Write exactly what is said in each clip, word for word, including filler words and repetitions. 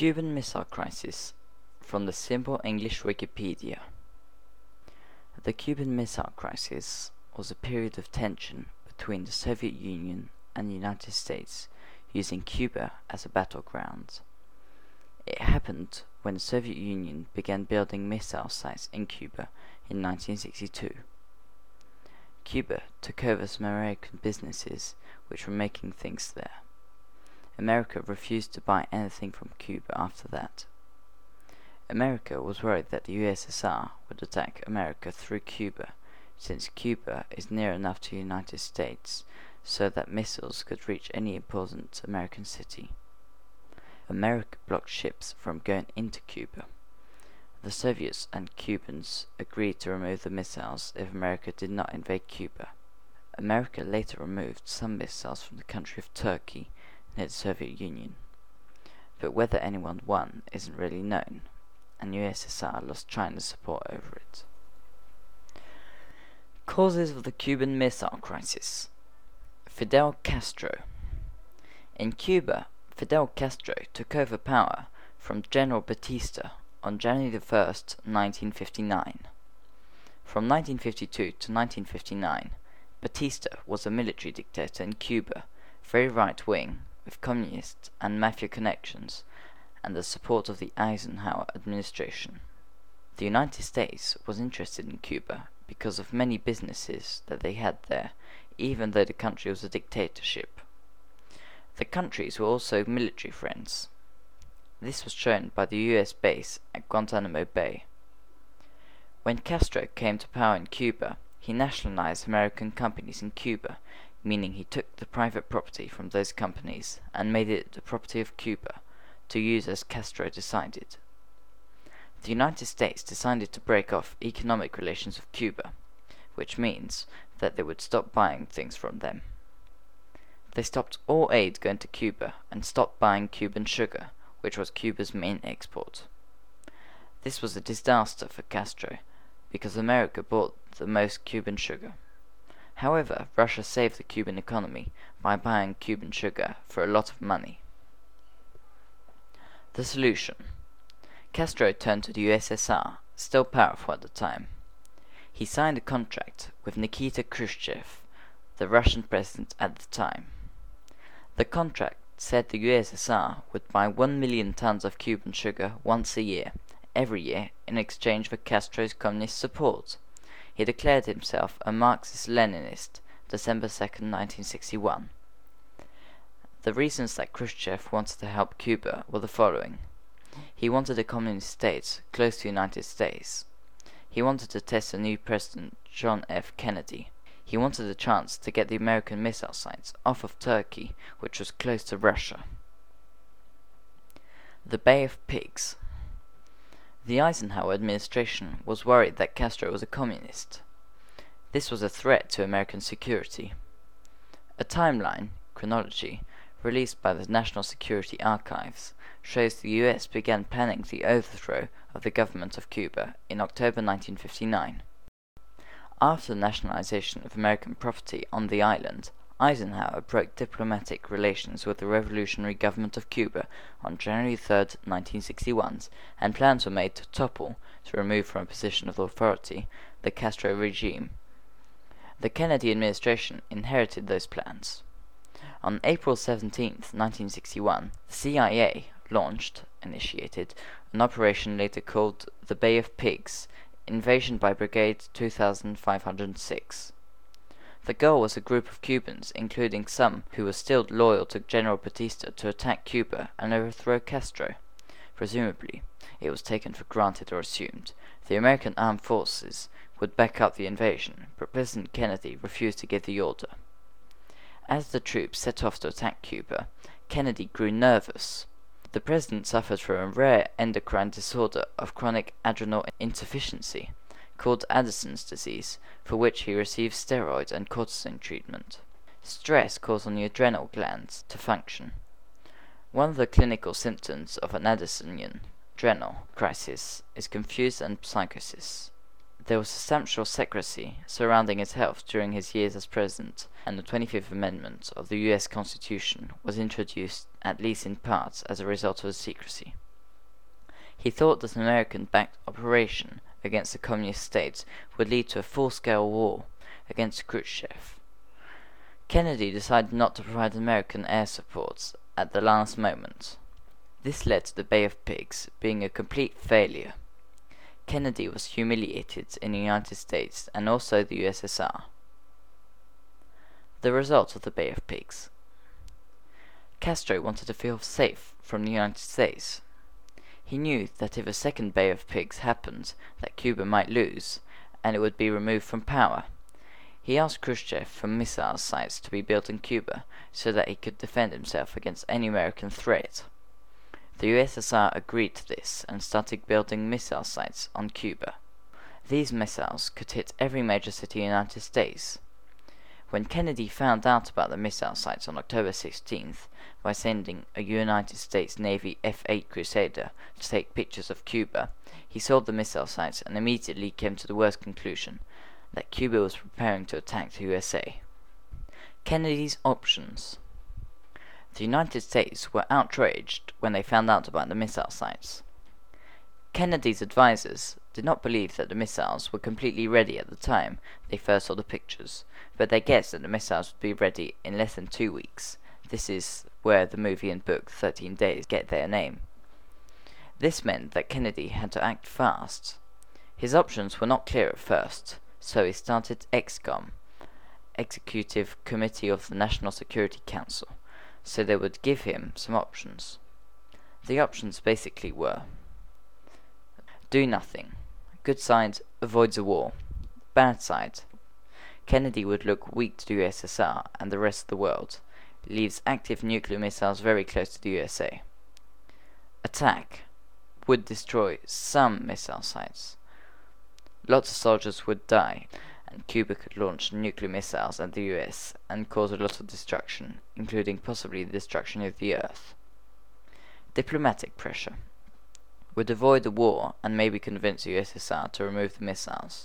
Cuban Missile Crisis, from the simple English Wikipedia. The Cuban Missile Crisis was a period of tension between the Soviet Union and the United States, using Cuba as a battleground. It happened when the Soviet Union began building missile sites in Cuba in nineteen sixty-two. Cuba took over some American businesses which were making things there. America refused to buy anything from Cuba after that. America was worried that the U S S R would attack America through Cuba, since Cuba is near enough to the United States so that missiles could reach any important American city. America blocked ships from going into Cuba. The Soviets and Cubans agreed to remove the missiles if America did not invade Cuba. America later removed some missiles from the country of Turkey near the Soviet Union, but whether anyone won isn't really known, and U S S R lost China's support over it. Causes of the Cuban Missile Crisis. Fidel Castro. In Cuba, Fidel Castro took over power from General Batista on January the first, nineteen fifty-nine. From nineteen fifty-two to nineteen fifty-nine, Batista was a military dictator in Cuba, very right-wing, with communist and mafia connections, and the support of the Eisenhower administration. The United States was interested in Cuba because of many businesses that they had there, even though the country was a dictatorship. The countries were also military friends. This was shown by the U S base at Guantanamo Bay. When Castro came to power in Cuba, he nationalized American companies in Cuba, meaning he took the private property from those companies and made it the property of Cuba, to use as Castro decided. The United States decided to break off economic relations with Cuba, which means that they would stop buying things from them. They stopped all aid going to Cuba and stopped buying Cuban sugar, which was Cuba's main export. This was a disaster for Castro, because America bought the most Cuban sugar. However, Russia saved the Cuban economy by buying Cuban sugar for a lot of money. The solution. Castro turned to the U S S R, still powerful at the time. He signed a contract with Nikita Khrushchev, the Russian president at the time. The contract said the U S S R would buy one million tons of Cuban sugar once a year, every year, in exchange for Castro's communist support. He declared himself a Marxist-Leninist, December second, nineteen sixty-one. The reasons that Khrushchev wanted to help Cuba were the following. He wanted a communist state close to the United States. He wanted to test the new president, John F. Kennedy. He wanted a chance to get the American missile sites off of Turkey, which was close to Russia. The Bay of Pigs. The Eisenhower administration was worried that Castro was a communist. This was a threat to American security. A timeline, chronology, released by the National Security Archives, shows the U S began planning the overthrow of the government of Cuba in October nineteen fifty-nine. After the nationalization of American property on the island, Eisenhower broke diplomatic relations with the revolutionary government of Cuba on January third, nineteen sixty-one, and plans were made to topple, to remove from a position of authority, the Castro regime. The Kennedy administration inherited those plans. On April seventeenth, nineteen sixty-one, the C I A launched, initiated, an operation later called the Bay of Pigs, Invasion by Brigade two thousand five hundred six. The goal was a group of Cubans, including some who were still loyal to General Batista, to attack Cuba and overthrow Castro. Presumably, it was taken for granted or assumed, the American armed forces would back up the invasion, but President Kennedy refused to give the order. As the troops set off to attack Cuba, Kennedy grew nervous. The president suffered from a rare endocrine disorder of chronic adrenal insufficiency, called Addison's disease, for which he received steroid and cortisone treatment. Stress caused on the adrenal glands to function. One of the clinical symptoms of an Addisonian adrenal crisis is confusion and psychosis. There was substantial secrecy surrounding his health during his years as president, and the twenty-fifth Amendment of the U S Constitution was introduced, at least in part, as a result of the secrecy. He thought that an American-backed operation against the communist states would lead to a full-scale war against Khrushchev. Kennedy decided not to provide American air support at the last moment. This led to the Bay of Pigs being a complete failure. Kennedy was humiliated in the United States and also the U S S R. The result of the Bay of Pigs. Castro wanted to feel safe from the United States. He knew that if a second Bay of Pigs happened, that Cuba might lose, and it would be removed from power. He asked Khrushchev for missile sites to be built in Cuba, so that he could defend himself against any American threat. The U S S R agreed to this and started building missile sites on Cuba. These missiles could hit every major city in the United States. When Kennedy found out about the missile sites on October sixteenth by sending a United States Navy F eight Crusader to take pictures of Cuba, he saw the missile sites and immediately came to the worst conclusion, that Cuba was preparing to attack the U S A. Kennedy's options. The United States were outraged when they found out about the missile sites. Kennedy's advisors did not believe that the missiles were completely ready at the time they first saw the pictures, but they guessed that the missiles would be ready in less than two weeks. This is where the movie and book thirteen days get their name. This meant that Kennedy had to act fast. His options were not clear at first, so he started ExComm, Executive Committee of the National Security Council, so they would give him some options. The options basically were: do nothing. Good side, avoids a war. Bad side, Kennedy would look weak to the U S S R and the rest of the world, leaves active nuclear missiles very close to the U S A. Attack, would destroy some missile sites. Lots of soldiers would die, and Cuba could launch nuclear missiles at the U S and cause a lot of destruction, including possibly the destruction of the Earth. Diplomatic pressure, would avoid the war and maybe convince the U S S R to remove the missiles.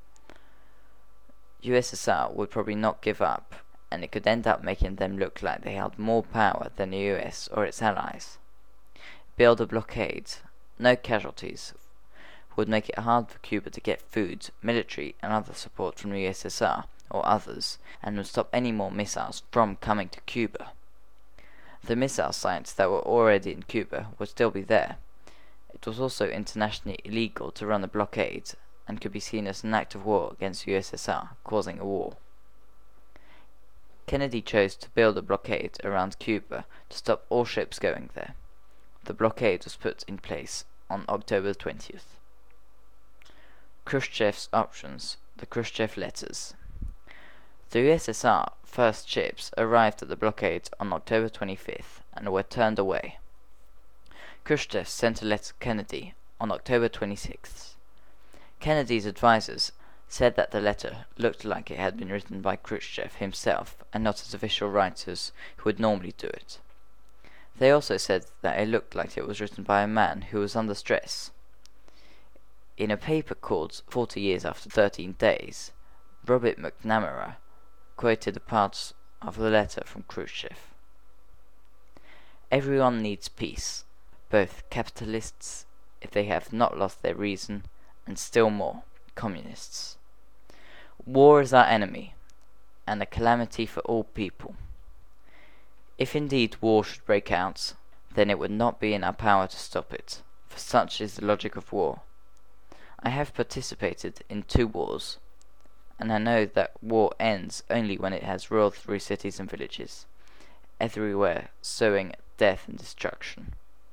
U S S R would probably not give up, and it could end up making them look like they held more power than the U S or its allies. Build a blockade, no casualties, would make it hard for Cuba to get food, military and other support from the U S S R or others, and would stop any more missiles from coming to Cuba. The missile sites that were already in Cuba would still be there. It was also internationally illegal to run a blockade, and could be seen as an act of war against the U S S R, causing a war. Kennedy chose to build a blockade around Cuba to stop all ships going there. The blockade was put in place on October twentieth. Khrushchev's options, the Khrushchev letters. The U S S R first ships arrived at the blockade on October twenty-fifth and were turned away. Khrushchev sent a letter to Kennedy on October twenty-sixth. Kennedy's advisors said that the letter looked like it had been written by Khrushchev himself and not his official writers who would normally do it. They also said that it looked like it was written by a man who was under stress. In a paper called Forty Years After Thirteen Days, Robert McNamara quoted a part of the letter from Khrushchev. Everyone needs peace, both capitalists, if they have not lost their reason, and still more, communists. War is our enemy, and a calamity for all people. If indeed war should break out, then it would not be in our power to stop it, for such is the logic of war. I have participated in two wars, and I know that war ends only when it has rolled through cities and villages, everywhere sowing death and destruction.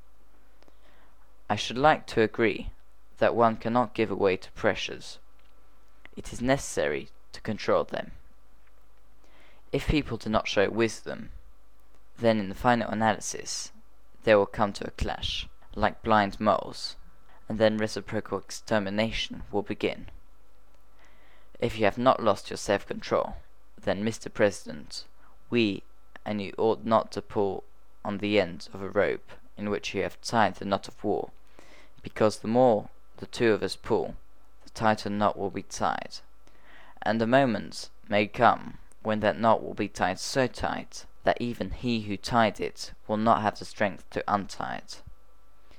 I should like to agree that one cannot give away to pressures. It is necessary to control them. If people do not show wisdom, then in the final analysis they will come to a clash, like blind moles, and then reciprocal extermination will begin. If you have not lost your self-control, then, Mister President, we and you ought not to pull on the end of a rope in which you have tied the knot of war, because the more the two of us pull, the tighter knot will be tied, and the moment may come when that knot will be tied so tight that even he who tied it will not have the strength to untie it.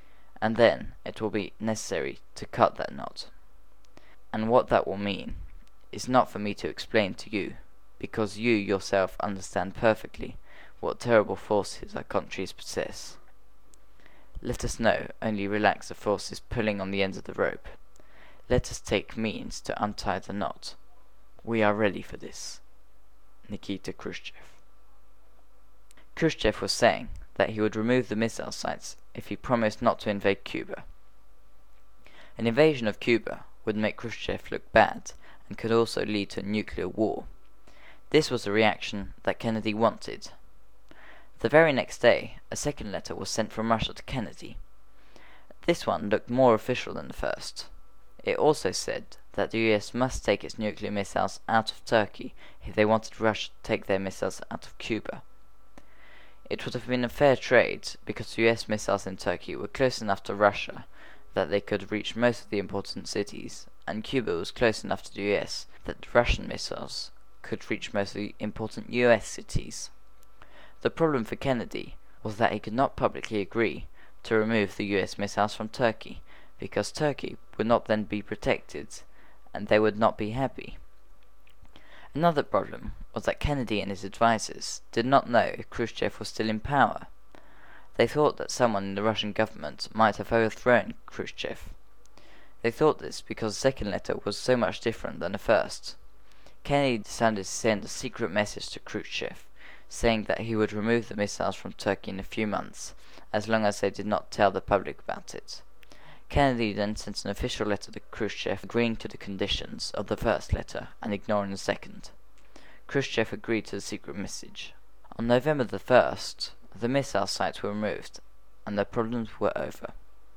and then it will be necessary to cut that knot. And what that will mean is not for me to explain to you, because you yourself understand perfectly what terrible forces our countries possess. Let us now only relax the forces pulling on the ends of the rope. Let us take means to untie the knot. We are ready for this. Nikita Khrushchev. Khrushchev was saying that he would remove the missile sites if he promised not to invade Cuba. An invasion of Cuba would make Khrushchev look bad and could also lead to a nuclear war. This was the reaction that Kennedy wanted. The very next day, a second letter was sent from Russia to Kennedy. This one looked more official than the first. It also said that the U S must take its nuclear missiles out of Turkey if they wanted Russia to take their missiles out of Cuba. It would have been a fair trade because U S missiles in Turkey were close enough to Russia that they could reach most of the important cities, and Cuba was close enough to the U S that Russian missiles could reach most of the important U S cities. The problem for Kennedy was that he could not publicly agree to remove the U S missiles from Turkey, because Turkey would not then be protected, and they would not be happy. Another problem was that Kennedy and his advisors did not know if Khrushchev was still in power. They thought that someone in the Russian government might have overthrown Khrushchev. They thought this because the second letter was so much different than the first. Kennedy decided to send a secret message to Khrushchev, saying that he would remove the missiles from Turkey in a few months, as long as they did not tell the public about it. Kennedy then sent an official letter to Khrushchev agreeing to the conditions of the first letter and ignoring the second. Khrushchev agreed to the secret message. On November the first, the missile sites were removed, and the problems were over.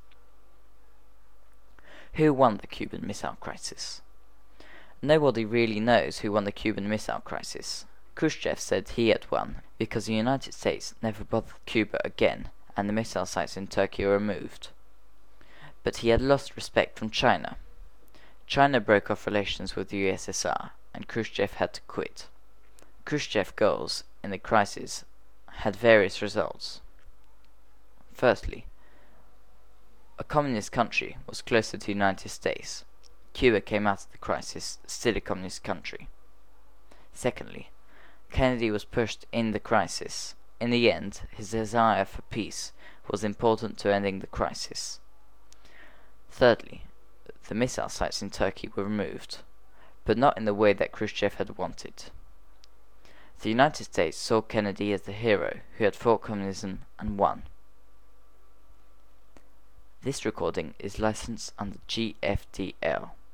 Who won the Cuban Missile Crisis? Nobody really knows who won the Cuban Missile Crisis. Khrushchev said he had won because the United States never bothered Cuba again and the missile sites in Turkey were removed. But he had lost respect from China. China broke off relations with the U S S R and Khrushchev had to quit. Khrushchev's goals in the crisis had various results. Firstly, a communist country was closer to the United States. Cuba came out of the crisis still a communist country. Secondly, Kennedy was pushed in the crisis. In the end, his desire for peace was important to ending the crisis. Thirdly, the missile sites in Turkey were removed, but not in the way that Khrushchev had wanted. The United States saw Kennedy as the hero who had fought communism and won. This recording is licensed under G F D L.